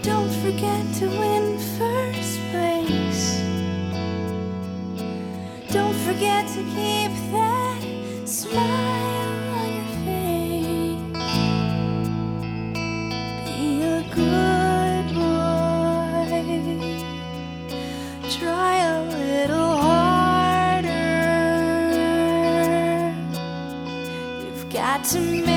Don't forget to win first place. Don't forget to keep that smile on your face. Be a good boy. Try a little harder. You've got to make